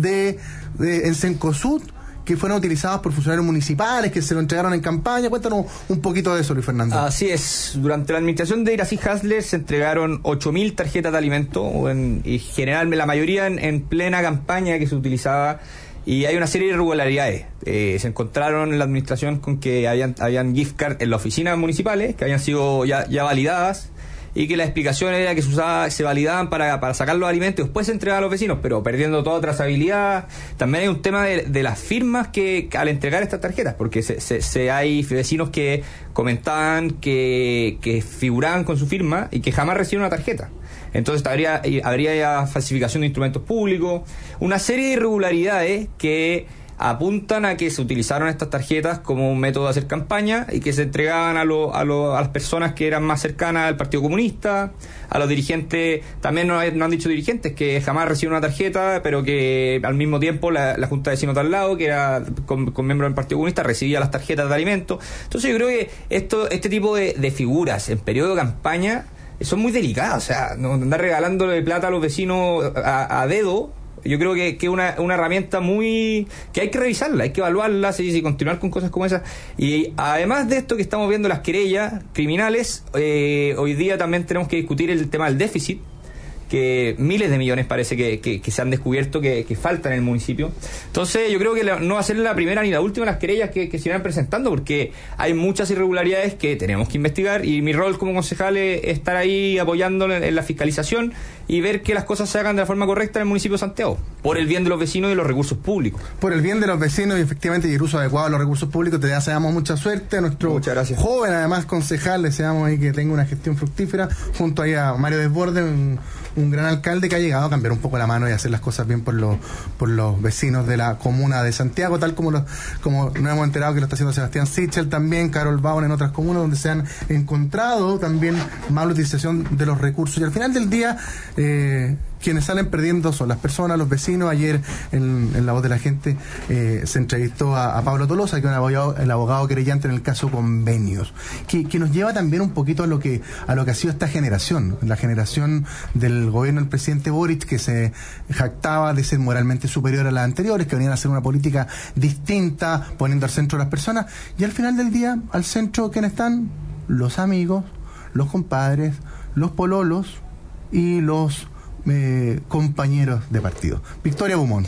[SPEAKER 2] en Cencosud que fueron utilizados por funcionarios municipales que se lo entregaron en campaña. Cuéntanos un poquito de eso, Luis Fernando.
[SPEAKER 5] Así es, durante la administración de Iracy Hasler se entregaron 8.000 tarjetas de alimento y generalmente la mayoría en plena campaña que se utilizaba, y hay una serie de irregularidades. Se encontraron en la administración con que habían gift cards en las oficinas municipales que habían sido ya validadas, y que la explicación era que se validaban para sacar los alimentos y después se entregaban a los vecinos, pero perdiendo toda trazabilidad. También hay un tema de las firmas que al entregar estas tarjetas, porque hay vecinos que comentaban que figuraban con su firma y que jamás recibieron una tarjeta. Entonces habría falsificación de instrumentos públicos, una serie de irregularidades que apuntan a que se utilizaron estas tarjetas como un método de hacer campaña y que se entregaban a las personas que eran más cercanas al Partido Comunista, a los dirigentes. También no han dicho dirigentes que jamás recibieron una tarjeta, pero que al mismo tiempo la Junta de Vecinos de al lado, que era con miembros del Partido Comunista, recibía las tarjetas de alimentos. Entonces yo creo que este tipo de figuras en periodo de campaña son muy delicadas. O sea, no andar regalándole plata a los vecinos a dedo. Yo creo que es una herramienta que hay que revisarla, hay que evaluarla, y continuar con cosas como esas. Y además de esto que estamos viendo, las querellas criminales, hoy día también tenemos que discutir el tema del déficit, que miles de millones parece que se han descubierto que faltan en el municipio. Entonces yo creo que no va a ser la primera ni la última las querellas que se irán presentando, porque hay muchas irregularidades que tenemos que investigar, y mi rol como concejal es estar ahí apoyando en la fiscalización y ver que las cosas se hagan de la forma correcta en el municipio de Santiago, por el bien de los vecinos y los recursos públicos.
[SPEAKER 2] Por el bien de los vecinos y efectivamente y el uso adecuado de los recursos públicos. Te deseamos mucha suerte a nuestro joven, además concejal, deseamos ahí que tenga una gestión fructífera, junto ahí a Mario Desbordes, un gran alcalde que ha llegado a cambiar un poco la mano y a hacer las cosas bien por los vecinos de la comuna de Santiago, tal como nos hemos enterado que lo está haciendo Sebastián Sichel, también Carol Bauen en otras comunas donde se han encontrado también mala utilización de los recursos. Y al final del día quienes salen perdiendo son las personas, los vecinos. Ayer en La Voz de la Gente se entrevistó a Pablo Tolosa, que es el abogado querellante en el caso Convenios, que nos lleva también un poquito a lo que ha sido esta generación, la generación del gobierno del presidente Boric, que se jactaba de ser moralmente superior a las anteriores, que venían a hacer una política distinta, poniendo al centro a las personas, y al final del día al centro ¿quiénes están? Los amigos, los compadres, los pololos y los compañeros de partido. Victoria Beaumont.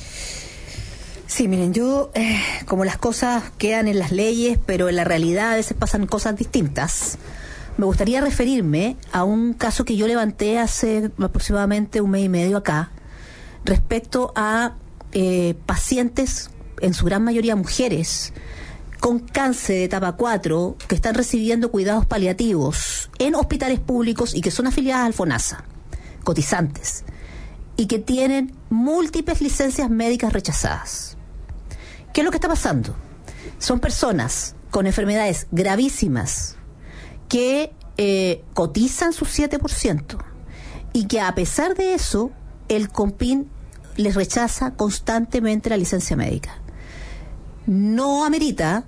[SPEAKER 3] Sí, miren, yo como las cosas quedan en las leyes, pero en la realidad a veces pasan cosas distintas, me gustaría referirme a un caso que yo levanté hace aproximadamente un mes y medio acá, respecto a pacientes, en su gran mayoría mujeres, con cáncer de etapa 4, que están recibiendo cuidados paliativos en hospitales públicos y que son afiliadas al FONASA, cotizantes, y que tienen múltiples licencias médicas rechazadas. ¿Qué es lo que está pasando? Son personas con enfermedades gravísimas que cotizan su 7% y que a pesar de eso el CONPIN les rechaza constantemente la licencia médica. No amerita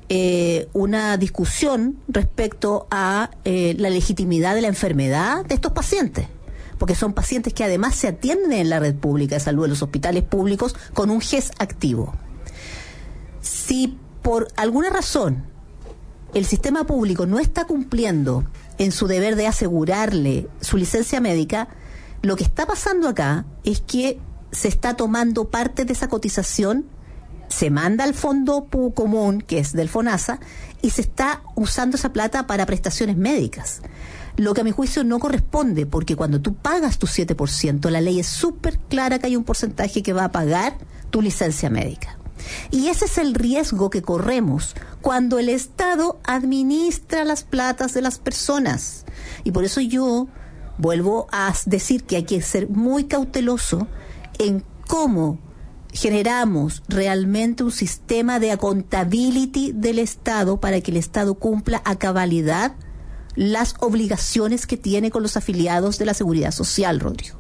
[SPEAKER 3] una discusión respecto a la legitimidad de la enfermedad de estos pacientes, porque son pacientes que además se atienden en la red pública de salud, en los hospitales públicos, con un GES activo. Si por alguna razón el sistema público no está cumpliendo en su deber de asegurarle su licencia médica, lo que está pasando acá es que se está tomando parte de esa cotización, se manda al fondo común, que es del FONASA, y se está usando esa plata para prestaciones médicas. Lo que a mi juicio no corresponde, porque cuando tú pagas tu 7%, la ley es súper clara que hay un porcentaje que va a pagar tu licencia médica. Y ese es el riesgo que corremos cuando el Estado administra las platas de las personas. Y por eso yo vuelvo a decir que hay que ser muy cauteloso en cómo generamos realmente un sistema de accountability del Estado para que el Estado cumpla a cabalidad las obligaciones que tiene con los afiliados de la Seguridad Social, Rodrigo.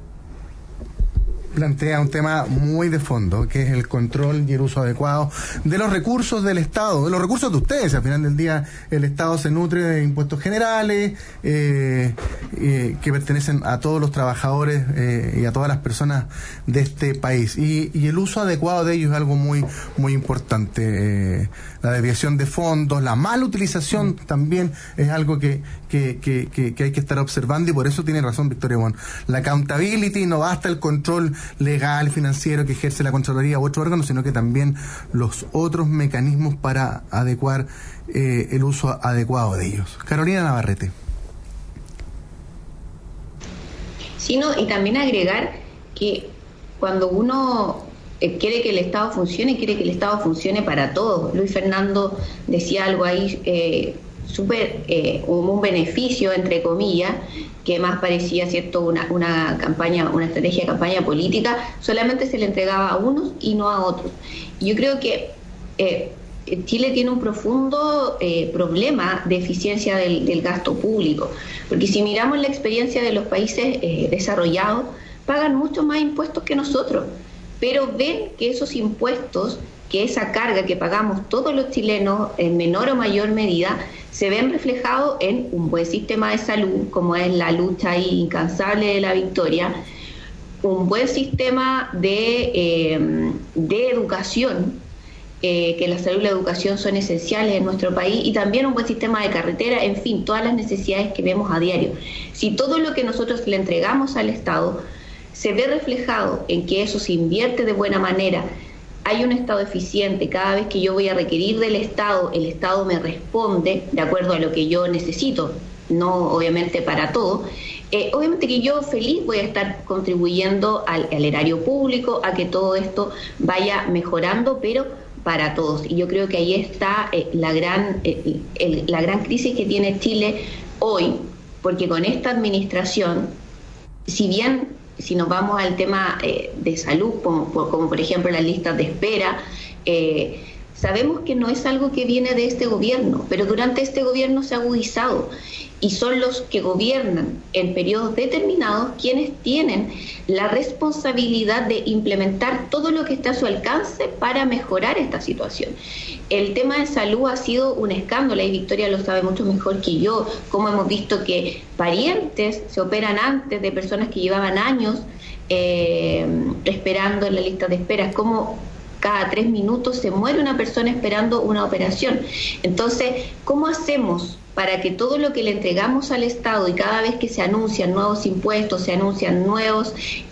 [SPEAKER 2] Plantea un tema muy de fondo, que es el control y el uso adecuado de los recursos del Estado, de los recursos de ustedes. Al final del día, el Estado se nutre de impuestos generales que pertenecen a todos los trabajadores y a todas las personas de este país. Y el uso adecuado de ellos es algo muy, muy importante. La desviación de fondos, la mala utilización también es algo que hay que estar observando, y por eso tiene razón Victoria Bon. La accountability, no basta el control legal, financiero que ejerce la Contraloría u otro órgano, sino que también los otros mecanismos para adecuar el uso adecuado de ellos. Carolina Navarrete.
[SPEAKER 4] Sí, no, y también agregar que cuando uno quiere que el Estado funcione, quiere que el Estado funcione para todos. Luis Fernando decía algo ahí un beneficio, entre comillas, que más parecía, ¿cierto?, una campaña, una estrategia de campaña política. Solamente se le entregaba a unos y no a otros. Y yo creo que Chile tiene un profundo problema de eficiencia del gasto público, porque si miramos la experiencia de los países desarrollados, pagan mucho más impuestos que nosotros, pero ven que esos impuestos, que esa carga que pagamos todos los chilenos en menor o mayor medida, se ven reflejados en un buen sistema de salud, como es la lucha ahí incansable de la Victoria, un buen sistema de educación, que la salud y la educación son esenciales en nuestro país, y también un buen sistema de carretera, en fin, todas las necesidades que vemos a diario. Si todo lo que nosotros le entregamos al Estado se ve reflejado en que eso se invierte de buena manera, hay un Estado eficiente, cada vez que yo voy a requerir del Estado, el Estado me responde de acuerdo a lo que yo necesito, no obviamente para todo, obviamente que yo feliz voy a estar contribuyendo al erario público, a que todo esto vaya mejorando, pero para todos. Y yo creo que ahí está la gran crisis que tiene Chile hoy, porque con esta administración, si nos vamos al tema de salud, como por ejemplo las listas de espera, sabemos que no es algo que viene de este gobierno, pero durante este gobierno se ha agudizado, y son los que gobiernan en periodos determinados quienes tienen la responsabilidad de implementar todo lo que está a su alcance para mejorar esta situación. El tema de salud ha sido un escándalo, y Victoria lo sabe mucho mejor que yo, como hemos visto que parientes se operan antes de personas que llevaban años esperando en la lista de espera, como cada 3 minutos se muere una persona esperando una operación. Entonces, ¿cómo hacemos para que todo lo que le entregamos al Estado, y cada vez que se anuncian nuevos impuestos, se anuncian nuevas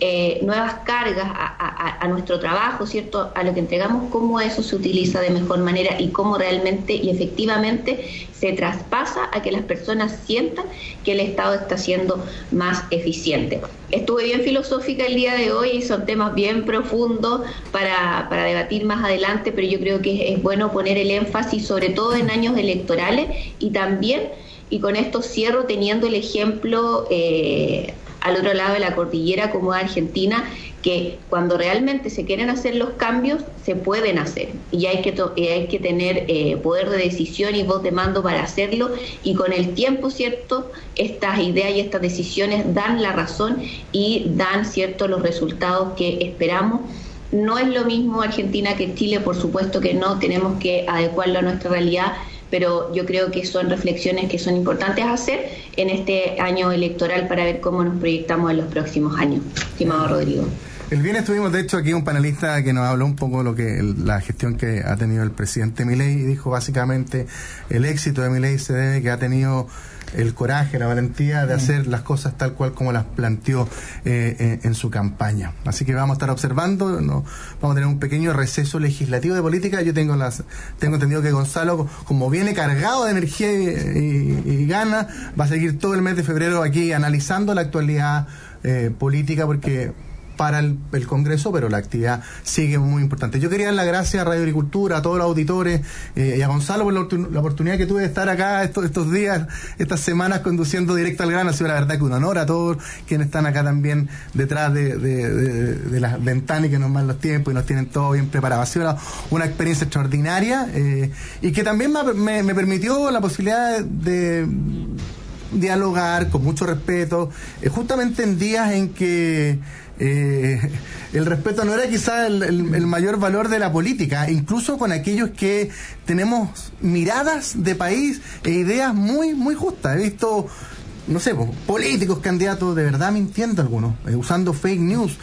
[SPEAKER 4] cargas a nuestro trabajo, ¿cierto?, a lo que entregamos, cómo eso se utiliza de mejor manera y cómo realmente y efectivamente se traspasa a que las personas sientan que el Estado está siendo más eficiente? Estuve bien filosófica el día de hoy, y son temas bien profundos para debatir más adelante, pero yo creo que es bueno poner el énfasis sobre todo en años electorales, y también, y con esto cierro teniendo el ejemplo al otro lado de la cordillera como Argentina, que cuando realmente se quieren hacer los cambios, se pueden hacer, y hay que tener poder de decisión y voz de mando para hacerlo, y con el tiempo, ¿cierto?, estas ideas y estas decisiones dan la razón y dan, ¿cierto?, los resultados que esperamos. No es lo mismo Argentina que Chile, por supuesto que no, tenemos que adecuarlo a nuestra realidad, pero yo creo que son reflexiones que son importantes hacer en este año electoral para ver cómo nos proyectamos en los próximos años. Estimado Rodrigo.
[SPEAKER 2] El viernes tuvimos, de hecho, aquí un panelista que nos habló un poco de la gestión que ha tenido el presidente Milei, y dijo básicamente el éxito de Milei se debe que ha tenido el coraje, la valentía de hacer las cosas tal cual como las planteó en su campaña. Así que vamos a estar observando, vamos a tener un pequeño receso legislativo de política. Yo tengo entendido que Gonzalo, como viene cargado de energía y ganas, va a seguir todo el mes de febrero aquí analizando la actualidad política, porque para el Congreso, pero la actividad sigue muy importante. Yo quería dar las gracias a Radio Agricultura, a todos los auditores y a Gonzalo por la oportunidad que tuve de estar acá estos días, estas semanas conduciendo Directo al Grano. Ha sido la verdad que un honor a todos quienes están acá también detrás de las ventanas y que nos mandan los tiempos y nos tienen todo bien preparado. Ha sido una experiencia extraordinaria y que también me permitió la posibilidad de dialogar con mucho respeto, justamente en días en que el respeto no era quizá el mayor valor de la política, incluso con aquellos que tenemos miradas de país e ideas muy, muy justas. He visto, no sé, políticos, candidatos de verdad mintiendo algunos, usando fake news.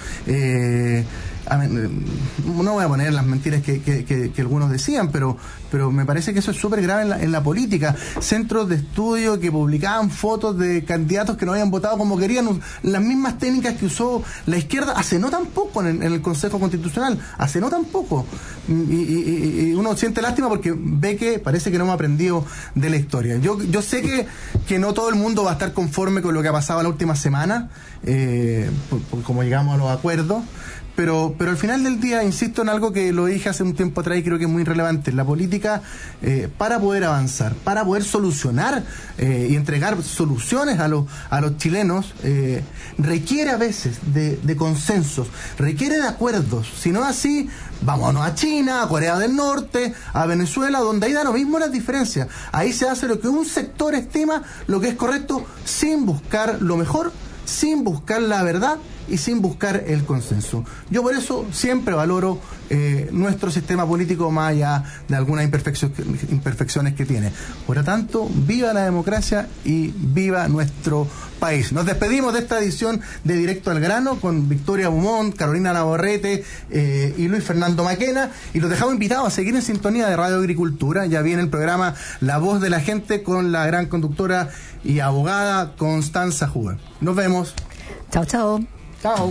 [SPEAKER 2] No voy a poner las mentiras que algunos decían, pero me parece que eso es súper grave en la política. Centros de estudio que publicaban fotos de candidatos que no habían votado como querían, las mismas técnicas que usó la izquierda hace no tan poco en el Consejo Constitucional, hace no tan poco. Y uno siente lástima porque ve que parece que no hemos aprendido de la historia. Yo sé que no todo el mundo va a estar conforme con lo que ha pasado la última semana, por como llegamos a los acuerdos. Pero al final del día, insisto en algo que lo dije hace un tiempo atrás y creo que es muy relevante. La política, para poder avanzar, para poder solucionar y entregar soluciones a los chilenos, requiere a veces de consensos, requiere de acuerdos. Si no así, vámonos a China, a Corea del Norte, a Venezuela, donde ahí da lo mismo las diferencias. Ahí se hace lo que un sector estima lo que es correcto, sin buscar lo mejor, sin buscar la verdad y sin buscar el consenso. Yo por eso siempre valoro nuestro sistema político más allá de algunas imperfecciones que tiene. Por lo tanto, viva la democracia y viva nuestro país. Nos despedimos de esta edición de Directo al Grano con Victoria Beaumont, Carolina Navarrete y Luis Fernando Maquena, y los dejamos invitados a seguir en sintonía de Radio Agricultura. Ya viene el programa La Voz de la Gente con la gran conductora y abogada Constanza Huber. Nos vemos.
[SPEAKER 3] Chao, chao.
[SPEAKER 2] Chao.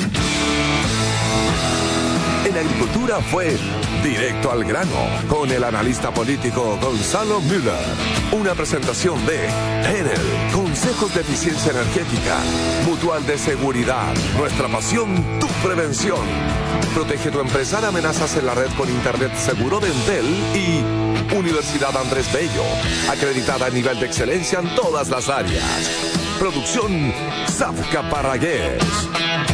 [SPEAKER 1] En Agricultura fue Directo al Grano con el analista político Gonzalo Müller. Una presentación de Enel, Consejos de Eficiencia Energética, Mutual de Seguridad, nuestra pasión, tu prevención. Protege tu empresa de amenazas en la red con Internet seguro de Entel y Universidad Andrés Bello, acreditada a nivel de excelencia en todas las áreas. Producción Zafka Parragués.